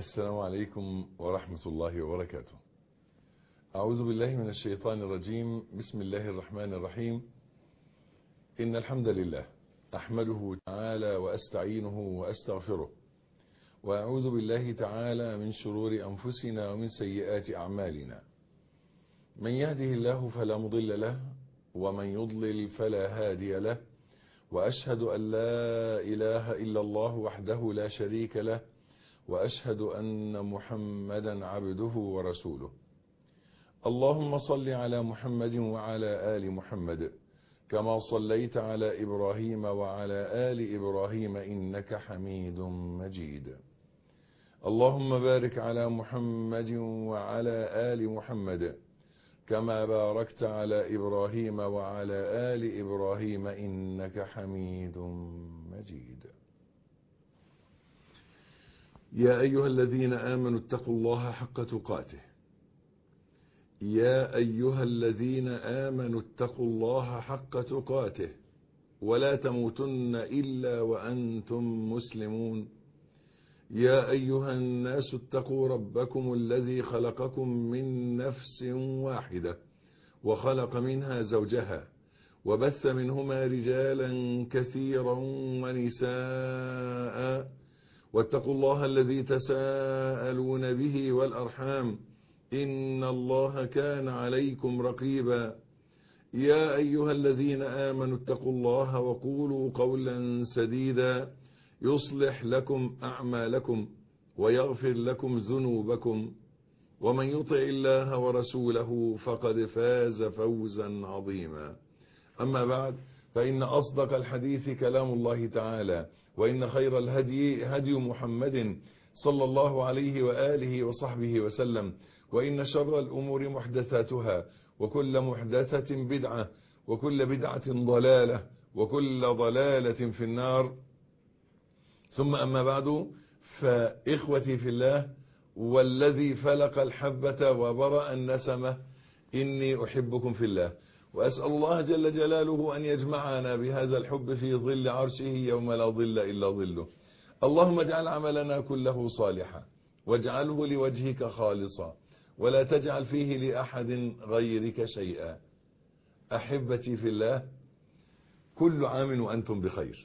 السلام عليكم ورحمة الله وبركاته. أعوذ بالله من الشيطان الرجيم. بسم الله الرحمن الرحيم. إن الحمد لله أحمده تعالى وأستعينه وأستغفره، وأعوذ بالله تعالى من شرور أنفسنا ومن سيئات أعمالنا. من يهده الله فلا مضل له، ومن يضلل فلا هادي له، وأشهد أن لا إله إلا الله وحده لا شريك له، وأشهد أن محمدا عبده ورسوله. اللهم صل على محمد وعلى آل محمد كما صليت على إبراهيم وعلى آل إبراهيم إنك حميد مجيد. اللهم بارك على محمد وعلى آل محمد كما باركت على إبراهيم وعلى آل إبراهيم إنك حميد مجيد. يا أيها الذين آمنوا اتقوا الله حق تقاته. يا أيها الذين آمنوا اتقوا الله حق تقاته ولا تموتن إلا وأنتم مسلمون. يا أيها الناس اتقوا ربكم الذي خلقكم من نفس واحدة وخلق منها زوجها وبث منهما رجالا كثيرا ونساء، واتقوا الله الذي تساءلون به والأرحام إن الله كان عليكم رقيبا. يا أيها الذين آمنوا اتقوا الله وقولوا قولا سديدا يصلح لكم أعمالكم ويغفر لكم ذنوبكم، ومن يطع الله ورسوله فقد فاز فوزا عظيما. أما بعد، فإن أصدق الحديث كلام الله تعالى، وإن خير الهدي هدي محمد صلى الله عليه وآله وصحبه وسلم، وإن شر الأمور محدثاتها، وكل محدثة بدعة، وكل بدعة ضلالة، وكل ضلالة في النار. ثم أما بعد، فإخوتي في الله، والذي فلق الحبة وبرأ النسمة، إني أحبكم في الله، وأسأل الله جل جلاله أن يجمعنا بهذا الحب في ظل عرشه يوم لا ظل إلا ظله. اللهم اجعل عملنا كله صالحا، واجعله لوجهك خالصا، ولا تجعل فيه لأحد غيرك شيئا. أحبتي في الله، كل عام وأنتم بخير.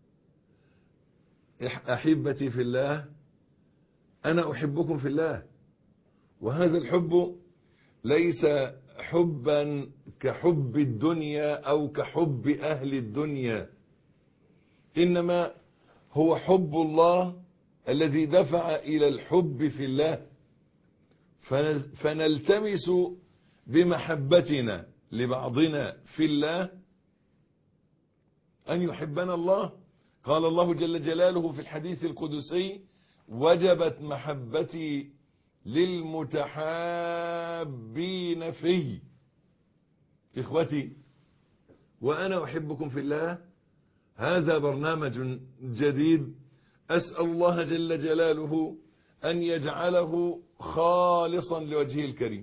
أحبتي في الله، أنا أحبكم في الله، وهذا الحب ليس حبا كحب الدنيا أو كحب أهل الدنيا، إنما هو حب الله الذي دفع إلى الحب في الله، فنلتمس بمحبتنا لبعضنا في الله أن يحبنا الله. قال الله جل جلاله في الحديث القدسي: وجبت محبتي للمتحابين في. إخوتي، وأنا أحبكم في الله، هذا برنامج جديد أسأل الله جل جلاله أن يجعله خالصا لوجهه الكريم،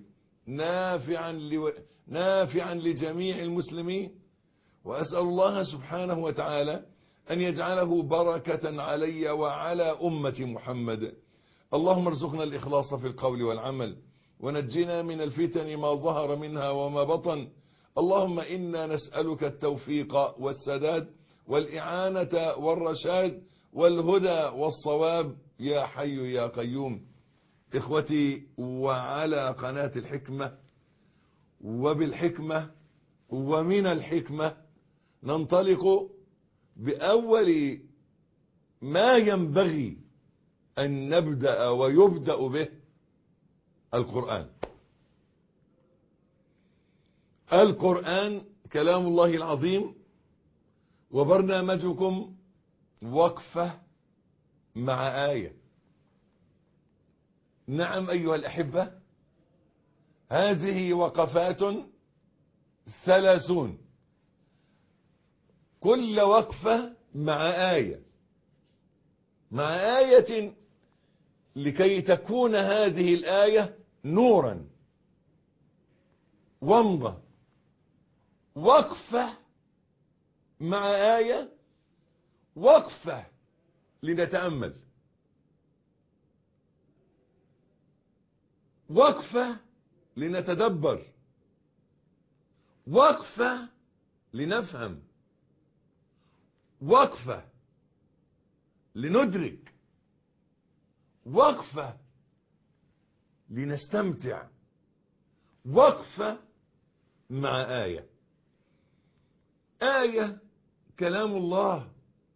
نافعا لجميع المسلمين، وأسأل الله سبحانه وتعالى أن يجعله بركة علي وعلى أمة محمد. اللهم ارزقنا الإخلاص في القول والعمل، ونجنا من الفتن ما ظهر منها وما بطن. اللهم إنا نسألك التوفيق والسداد والإعانة والرشاد والهدى والصواب يا حي يا قيوم. إخوتي، وعلى قناة الحكمة وبالحكمة ومن الحكمة ننطلق بأول ما ينبغي أن نبدأ ويبدأ به: القرآن. القرآن كلام الله العظيم، وبرنامجكم وقفة مع آية. نعم أيها الأحبة، هذه وقفات 30، كل وقفة مع آية، مع آية، لكي تكون هذه الآية نورا ومضة. وقفة مع آية، وقفة لنتأمل. وقفة لنتدبر، وقفة لنفهم، وقفة لندرك، وقفة لنستمتع، وقفة مع آية. آية كلام الله،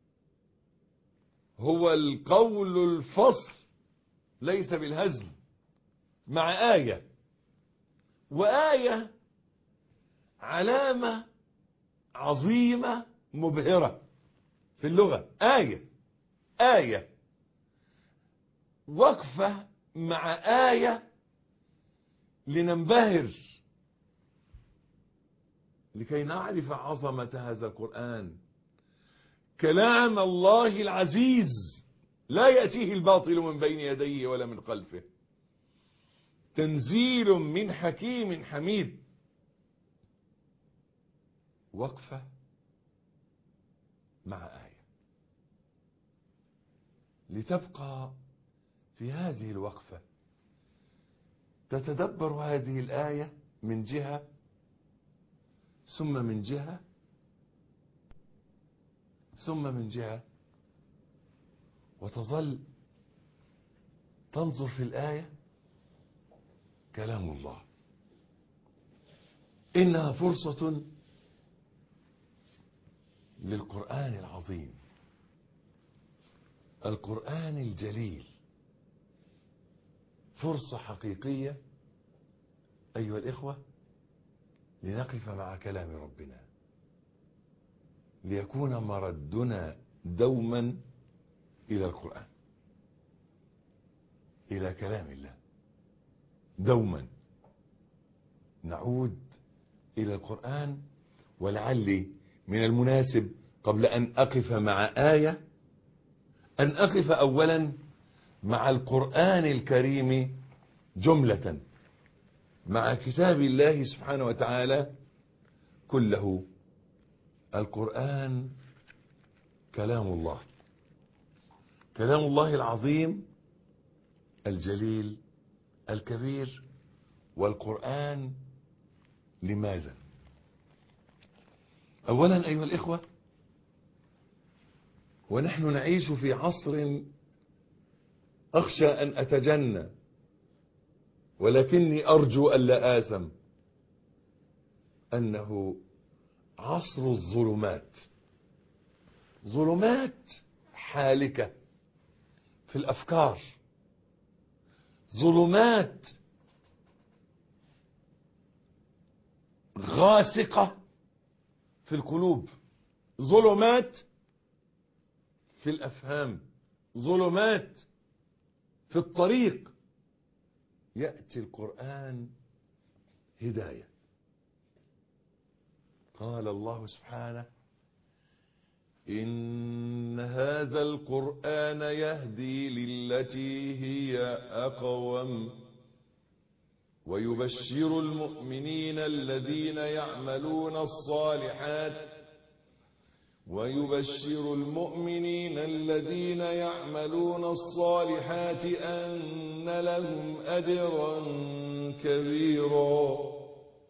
هو القول الفصل ليس بالهزل، مع آية. وآية علامة عظيمة مبهرة في اللغة. آية وقفة مع آية لننبهر، لكي نعرف عظمة هذا القرآن. كلام الله العزيز لا يأتيه الباطل من بين يديه ولا من خلفه، تنزيل من حكيم حميد. وقفة مع آية، لتبقى في هذه الوقفة تتدبر هذه الآية من جهة، ثم من جهة، ثم من جهة، وتظل تنظر في الآية. كلام الله، إنها فرصة للقرآن العظيم، القرآن الجليل، فرصة حقيقية أيها الإخوة لنقف مع كلام ربنا، ليكون مردنا دوما إلى القرآن، إلى كلام الله. دوما نعود إلى القرآن. ولعلي من المناسب قبل أن أقف مع آية أن أقف أولا مع القرآن الكريم جملة، مع كتاب الله سبحانه وتعالى كله. القرآن كلام الله، كلام الله العظيم الجليل الكبير. والقرآن لماذا؟ أولا أيها الإخوة، ونحن نعيش في عصر أخشى أن أتجنى، ولكني أرجو ألا آثم، أنه عصر الظلمات، ظلمات حالكة في الأفكار، ظلمات غاسقة في القلوب، ظلمات في الأفهام، ظلمات في الطريق. يأتي القرآن هداية. قال الله سبحانه: إن هذا القرآن يهدي للتي هي أقوم ويبشر المؤمنين الذين يعملون الصالحات أن لهم أجرا كبيرا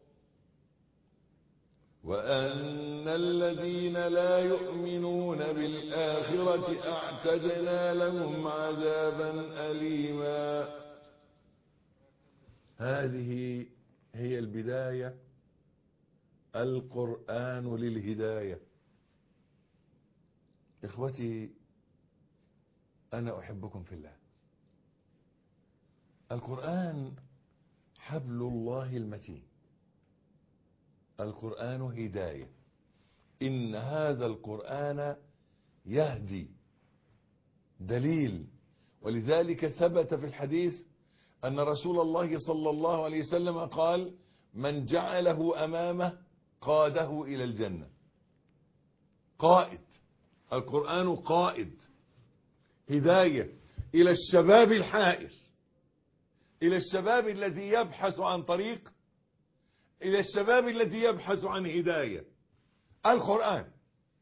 وأن الذين لا يؤمنون بالآخرة أعتدنا لهم عذابا أليما. هذه هي البداية، القرآن للهداية. إخوتي، أنا أحبكم في الله. القرآن حبل الله المتين، القرآن هداية. إن هذا القرآن يهدي، دليل. ولذلك ثبت في الحديث أن رسول الله صلى الله عليه وسلم قال: من جعله أمامه قاده إلى الجنة. قائد، القرآن قائد، هداية إلى الشباب الحائر، إلى الشباب الذي يبحث عن طريق، إلى الشباب الذي يبحث عن هداية. القرآن،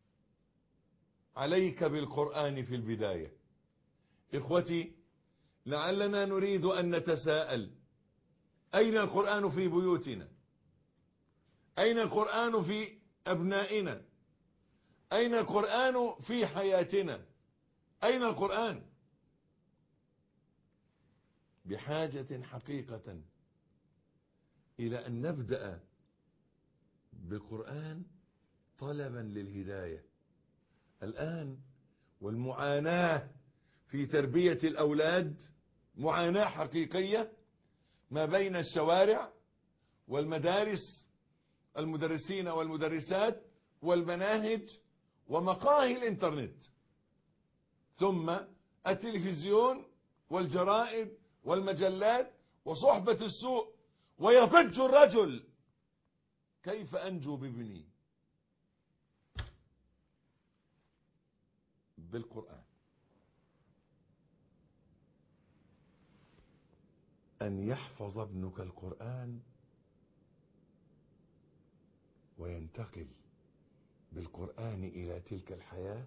عليك بالقرآن في البداية. إخوتي، لعلنا نريد أن نتساءل: أين القرآن في بيوتنا؟ أين القرآن في أبنائنا؟ أين القرآن في حياتنا؟ أين القرآن؟ بحاجة حقيقة إلى أن نبدأ بالقرآن طلبا للهداية. الآن والمعاناة في تربية الأولاد معاناة حقيقية ما بين الشوارع والمدارس، المدرسين والمدرسات والمناهج ومقاهي الإنترنت، ثم التلفزيون والجرائد والمجلات وصحبة السوء. ويضج الرجل: كيف أنجو بابني؟ بالقرآن. أن يحفظ ابنك القرآن وينتقل بالقرآن إلى تلك الحياة،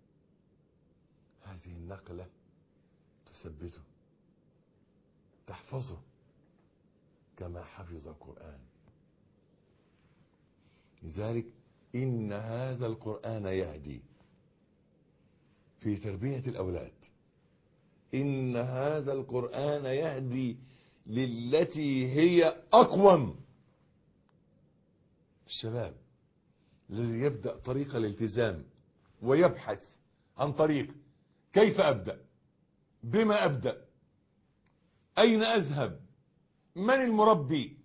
هذه النقلة تثبته، تحفظه كما حفظ القرآن. لذلك إن هذا القرآن يهدي في تربية الأولاد. إن هذا القرآن يهدي للتي هي أقوم. الشباب الذي يبدأ طريق الالتزام ويبحث عن طريق: كيف أبدأ؟ بما أبدأ؟ أين أذهب؟ من المربي؟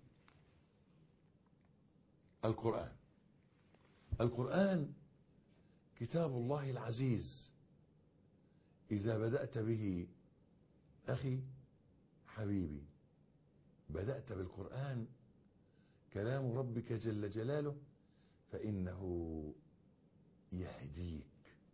القرآن. القرآن كتاب الله العزيز. إذا بدأت به أخي حبيبي، بدأت بالقرآن كلام ربك جل جلاله، فإنه يهديك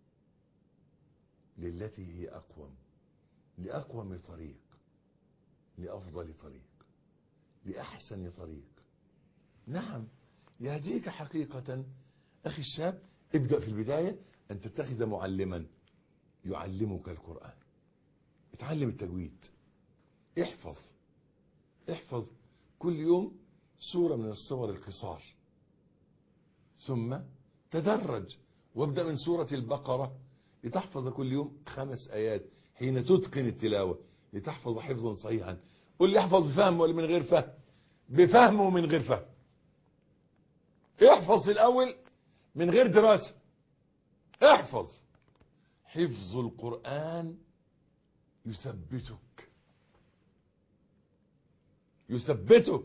للتي هي أقوم، لأقوم طريق، لأفضل طريق، لأحسن طريق. نعم يهديك حقيقة. أخي الشاب، ابدأ في البداية أن تتخذ معلما يعلمك القرآن. اتعلم التجويد، احفظ كل يوم سورة من السور القصار، ثم تدرج وابدأ من سورة البقرة لتحفظ كل يوم 5 آيات حين تتقن التلاوة، لتحفظ حفظا صحيحا. قل لي احفظ بفهم ولا من غير فهم؟ بفهم ومن غير فهم. احفظ الأول من غير دراسة. احفظ. حفظ القرآن يثبتك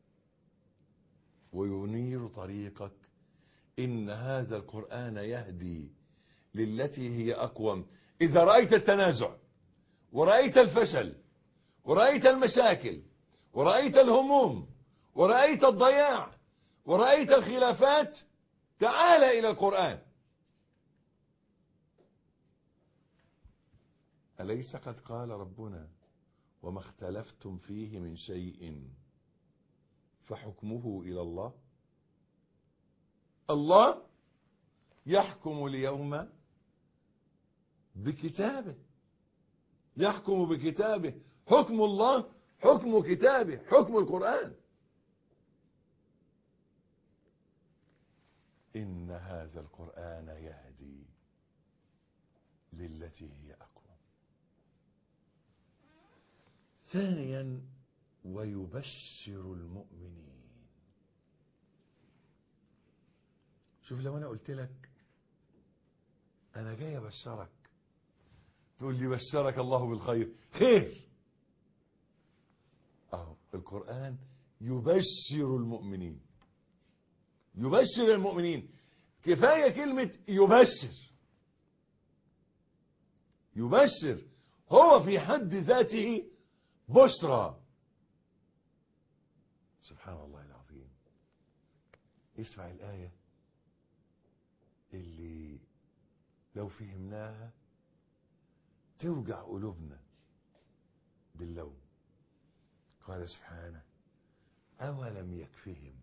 وينير طريقك. إن هذا القرآن يهدي للتي هي أقوم. إذا رأيت التنازع ورأيت الفشل ورأيت المشاكل ورأيت الهموم ورأيت الضياع ورأيت الخلافات، تعال إلى القرآن. أليس قد قال ربنا: وما اختلفتم فيه من شيء فحكمه إلى الله. الله يحكم اليوم بكتابه، يحكم بكتابه. حكم الله حكم كتابه، حكم القرآن. إن هذا القرآن يهدي للتي هي أقوم. ثانيا: ويبشر المؤمنين. شوف، لو أنا قلت لك أنا جاي أبشرك، تقول لي: بشرك الله بالخير. خير. أهو القرآن يبشر المؤمنين. يبشر المؤمنين. كفاية كلمة يبشر هو في حد ذاته بشرى. سبحان الله العظيم. اسمع الآية اللي لو فهمناها توجع قلوبنا باللوم. قال سبحانه: أولم يكفهم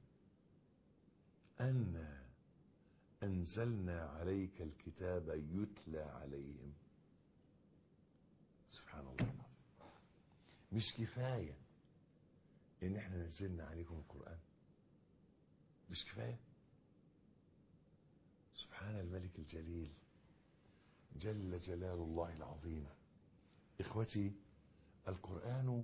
أنا أنزلنا عليك الكتاب يتلى عليهم. سبحان الله العظيم. مش كفاية ان احنا نزلنا عليكم القرآن؟ مش كفاية؟ سبحان الملك الجليل جل جلال الله العظيم. إخوتي، القرآن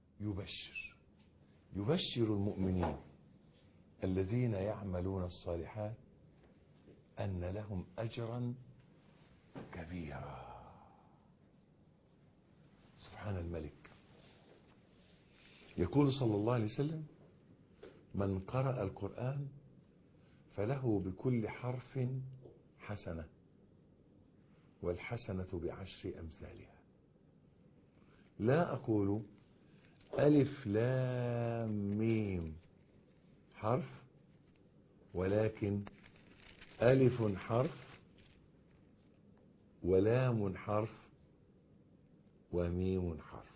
يبشر المؤمنين الذين يعملون الصالحات أن لهم أجرا كبيرا. سبحان الملك. يقول صلى الله عليه وسلم: من قرأ القرآن فله بكل حرف حسنة، والحسنة بعشر أمثالها. لا أقول ألف لام ميم حرف، ولكن ألف حرف ولام حرف وميم حرف.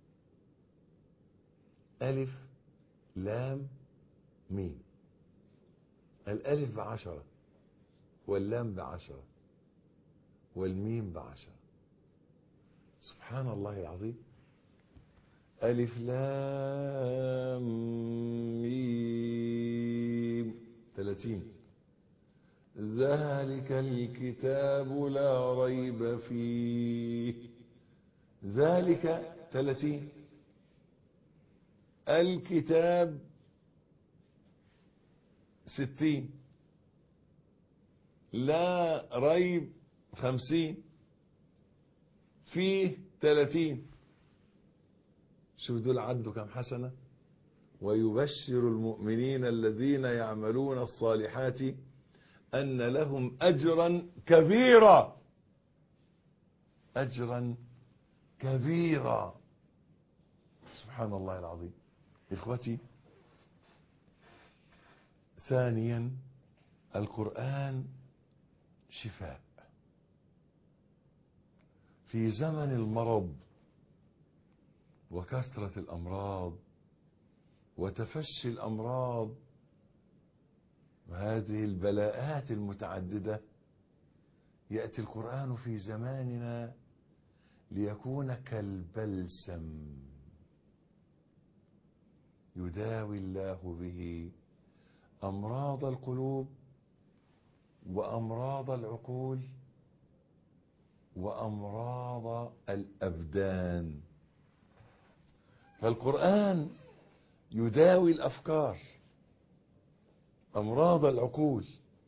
ألف لام ميم. الألف ب10، واللام ب10، والميم ب10. سبحان الله العظيم. ألف لام ميم 30. ذلك الكتاب لا ريب فيه. ذلك 30. الكتاب 60. لا ريب 50. فيه 30. شوف دول عدوا كم حسنة. ويبشر المؤمنين الذين يعملون الصالحات أن لهم أجرا كبيرا. أجرا كبيرا. سبحان الله العظيم. إخوتي، ثانيا، القرآن شفاء. في زمن المرض وكثرة الأمراض وتفشي الأمراض وهذه البلاءات المتعددة، يأتي القرآن في زماننا ليكون كالبلسم يداوي الله به أمراض القلوب وأمراض العقول وأمراض الأبدان. فالقرآن يداوي الأفكار، أمراض العقول،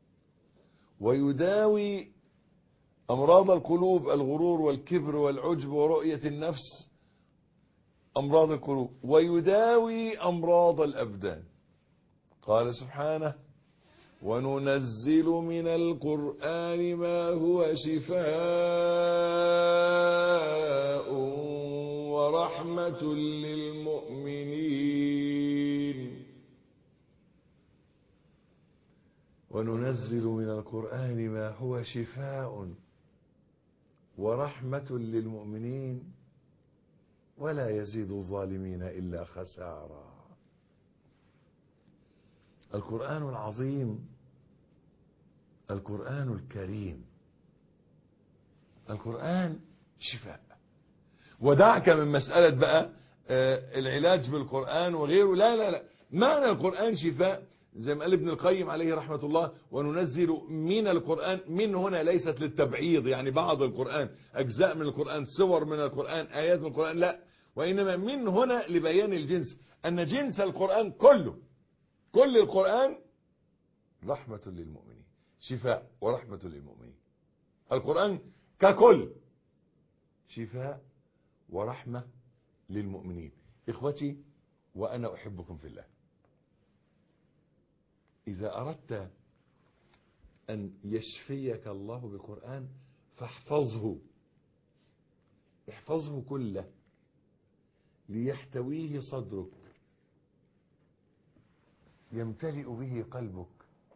ويداوي أمراض القلوب، الغرور والكبر والعجب ورؤية النفس، أمراض القلوب، ويداوي أمراض الأبدان. قال سبحانه: وننزل من القرآن ما هو شفاء ورحمة للمؤمنين. وننزل من القرآن ما هو شفاء ورحمة للمؤمنين ولا يزيد الظالمين إلا خسارا. القرآن العظيم، القرآن الكريم، القرآن شفاء. ودعك من مسألة بقى العلاج بالقرآن وغيره. لا لا لا، معنى القرآن شفاء زي ما قال ابن القيم عليه رحمة الله: وننزل من القرآن. من هنا ليست للتبعيض، يعني بعض القرآن، أجزاء من القرآن، سور من القرآن، آيات من القرآن، لا، وإنما من هنا لبيان الجنس، أن جنس القرآن كله، كل القرآن رحمة للمؤمنين، شفاء ورحمة للمؤمنين. القرآن ككل شفاء ورحمة للمؤمنين. إخوتي، وأنا أحبكم في الله، إذا أردت أن يشفيك الله بالقرآن فاحفظه، احفظه كله ليحتويه صدرك، يمتلئ به قلبك،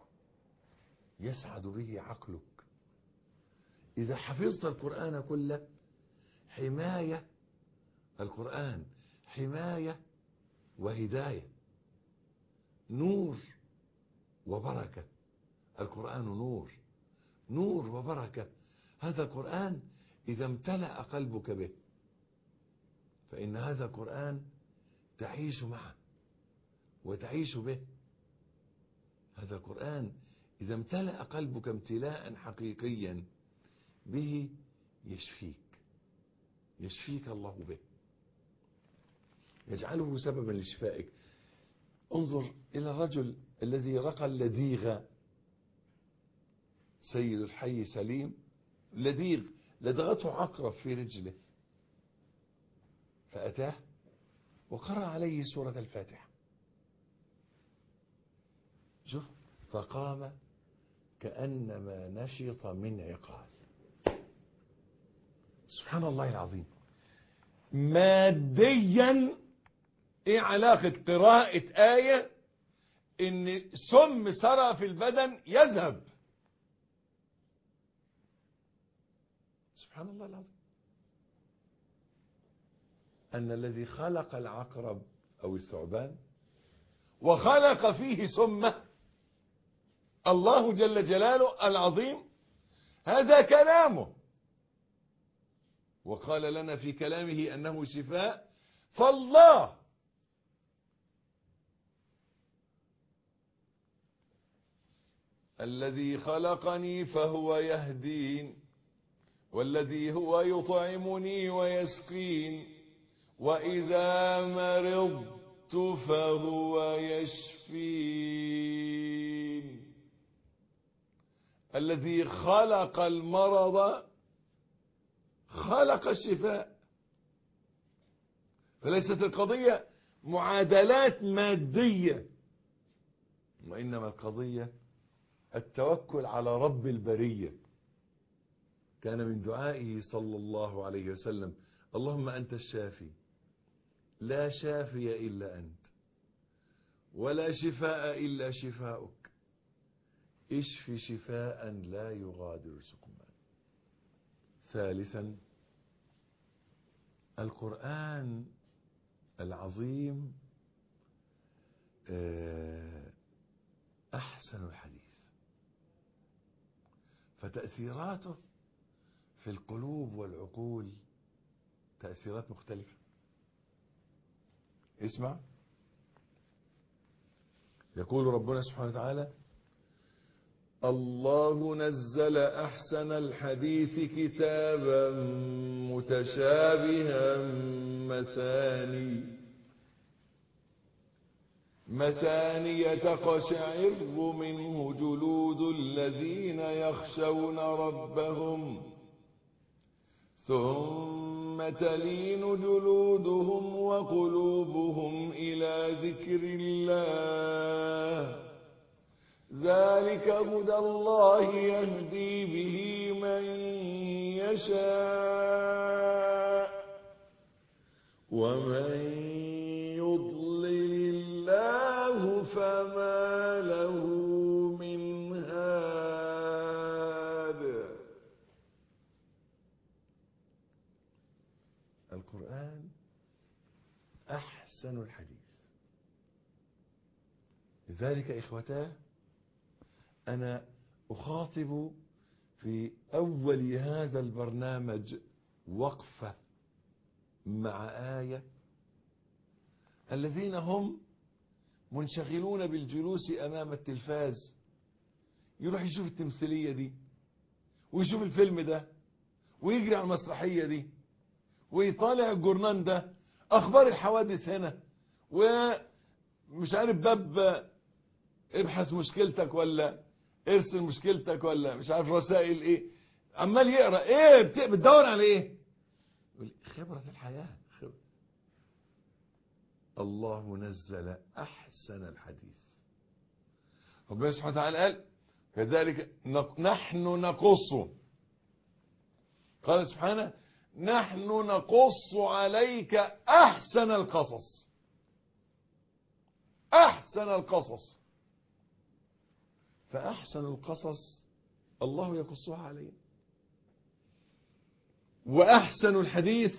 يسعد به عقلك. إذا حفظت القرآن كله، حماية، القرآن حماية وهداية، نور وبركة. القرآن نور، نور وبركة. هذا القرآن إذا امتلأ قلبك به، فإن هذا القرآن تعيش معه وتعيش به. هذا القرآن إذا امتلأ قلبك امتلاء حقيقيا به يشفيك الله به، يجعله سببا لشفائك. انظر إلى الرجل الذي رقى اللديغ، سيد الحي سليم، لديغ لدغته عقرب في رجله، فأتاه وقرأ عليه سورة الفاتحة. شوف، فقام كأنما نشط من عقال. سبحان الله العظيم. ماديا ايه علاقة قراءة آية ان سم سرى في البدن يذهب؟ سبحان الله العظيم. أن الذي خلق العقرب أو الثعبان وخلق فيه سمه الله جل جلاله العظيم، هذا كلامه، وقال لنا في كلامه أنه شفاء. فالله الذي خلقني فهو يهدين، والذي هو يطعمني ويسقين، وإذا مرضت فهو يشفين. الذي خلق المرض خلق الشفاء. فليست القضية معادلات مادية، وإنما القضية التوكل على رب البرية. كان من دعائه صلى الله عليه وسلم: اللهم أنت الشافي لا شافي إلا أنت، ولا شفاء إلا شفاؤك، اشف شفاء لا يغادر سقما. ثالثا، القرآن العظيم أحسن الحديث، فتأثيراته في القلوب والعقول تأثيرات مختلفة. اسمع، يقول ربنا سبحانه وتعالى: الله نزل أحسن الحديث كتابا متشابها مثاني تقشعر منه جلود الذين يخشون ربهم ثم تلين جلودهم وقلوبهم إلى ذكر الله، ذلك هدى الله يهدي به من يشاء، ومن يضلل الله فما له من هاد. القرآن أحسن الحديث. لذلك إخوتاه، أنا أخاطب في أول هذا البرنامج وقفة مع آية الذين هم منشغلون بالجلوس أمام التلفاز، يروح يشوف التمثيلية دي ويشوف الفيلم ده ويجري على المسرحية دي ويطالع الجورنان ده، أخبار الحوادث هنا، ومش عارف باب ابحث مشكلتك ولا ارسل مشكلتك ولا مش عارف رسائل ايه، عمال يقرأ ايه، بتدور على ايه؟ خبرة الحياة. الله نزل أحسن الحديث. ربنا سبحانه وتعالى قال: كذلك نحن نقص، قال سبحانه: نحن نقص عليك أحسن القصص. أحسن القصص، فأحسن القصص الله يقصها علينا. وأحسن الحديث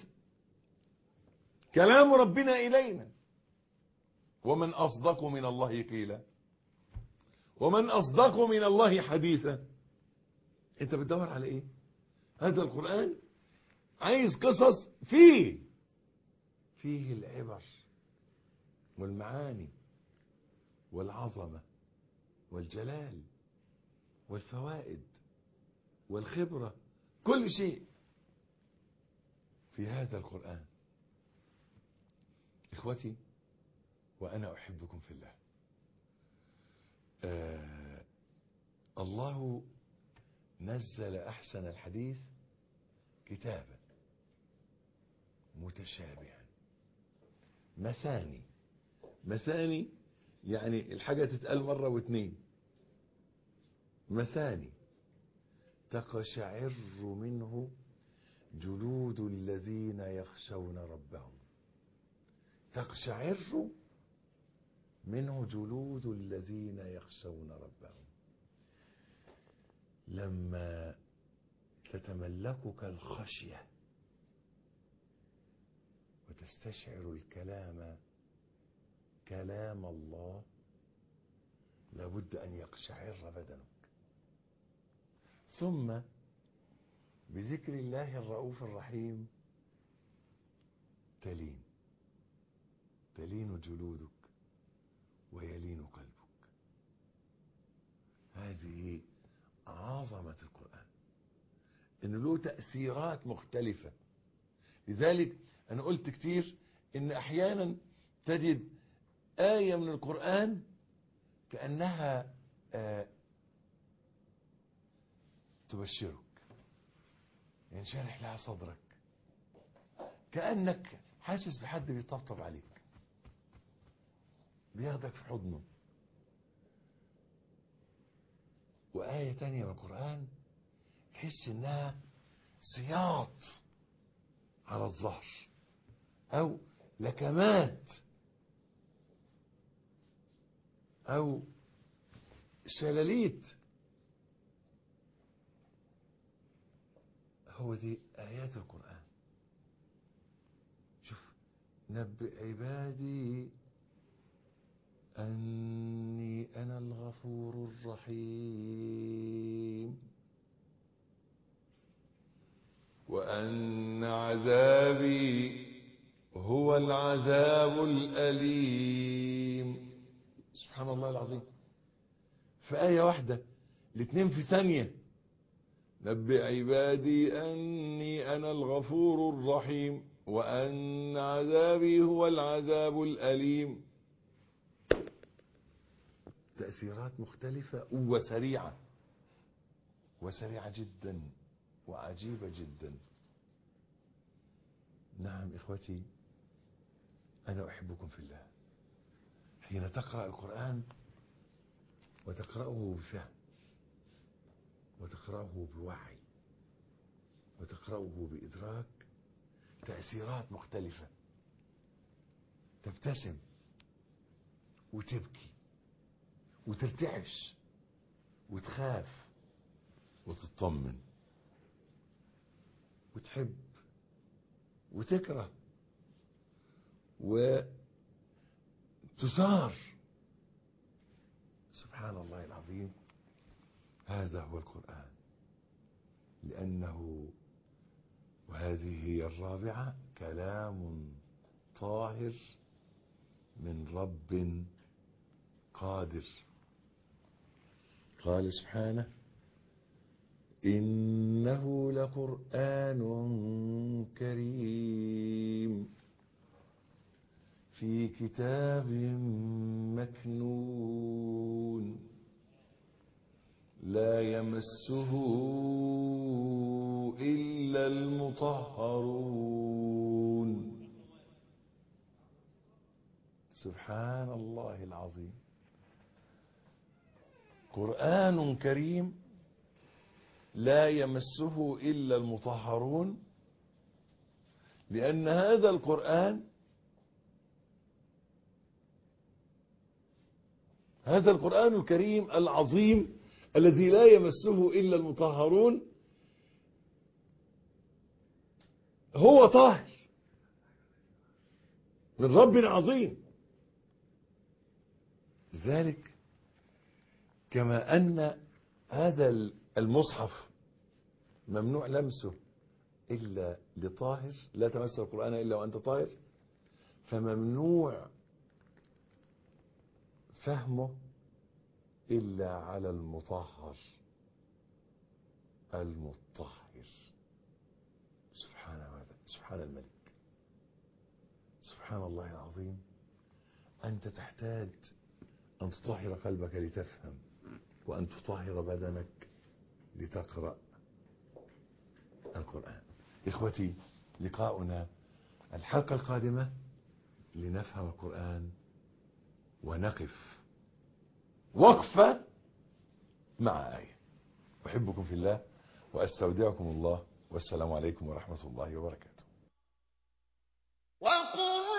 كلام ربنا إلينا. ومن أصدق من الله قيلا، ومن أصدق من الله حديثا. أنت بتدور على إيه؟ هذا القرآن عايز قصص فيه العبر والمعاني والعظمة والجلال والفوائد والخبرة، كل شيء في هذا القرآن. إخوتي وأنا أحبكم في الله. الله نزل أحسن الحديث كتابا متشابها مثاني يعني الحاجة تتقال مرة واثنين. مثاني تقشعر منه جلود الذين يخشون ربهم. تقشعر منه جلود الذين يخشون ربهم. لما تتملكك الخشية وتستشعر الكلام كلام الله لابد أن يقشعر بدنك. ثم بذكر الله الرؤوف الرحيم تلين جلودك ويلين قلبك. هذه عظمة القرآن، إنه له تأثيرات مختلفة. لذلك أنا قلت كتير إن أحيانا تجد آية من القرآن كأنها تبشرك، ينشرح لها صدرك، كأنك حاسس بحد بيطبطب عليك، بياخدك في حضنه. وآية تانية من القرآن تحس إنها سياط على الظهر أو لكمات أو شلاليت. هو دي آيات القرآن. شوف، نبئ عبادي أني أنا الغفور الرحيم وأن عذابي هو العذاب الأليم. سبحان الله العظيم، في آية واحدة الاثنين في ثانية. نبئ عبادي أني أنا الغفور الرحيم وأن عذابي هو العذاب الأليم. تأثيرات مختلفة وسريعة جدا وعجيبة جدا. نعم إخوتي أنا أحبكم في الله. حين تقرأ القرآن وتقرأه بفهم وتقرأه بوعي وتقرأه بإدراك، تأثيرات مختلفة. تبتسم وتبكي وترتعش وتخاف وتطمن وتحب وتكره وتثار. سبحان الله العظيم. هذا هو القرآن. لأنه، وهذه هي الرابعة، كلام طاهر من رب قادر. قال سبحانه إنه لقرآن كريم في كتاب مكنون لا يمسه إلا المطهرون. سبحان الله العظيم. قرآن كريم لا يمسه إلا المطهرون، لأن هذا القرآن الكريم العظيم الذي لا يمسه إلا المطهرون هو طاهر من رب عظيم. لذلك كما أن هذا المصحف ممنوع لمسه إلا لطاهر، لا تمس القرآن إلا وأنت طاهر، فممنوع فهمه إلا على المطهر المطهر. سبحان الملك، سبحان الله العظيم. أنت تحتاج أن تطهر قلبك لتفهم، وأن تطهر بدنك لتقرأ القرآن. إخوتي، لقاؤنا الحلقة القادمة لنفهم القرآن ونقف وقفة مع آية. أحبكم في الله وأستودعكم الله، والسلام عليكم ورحمة الله وبركاته.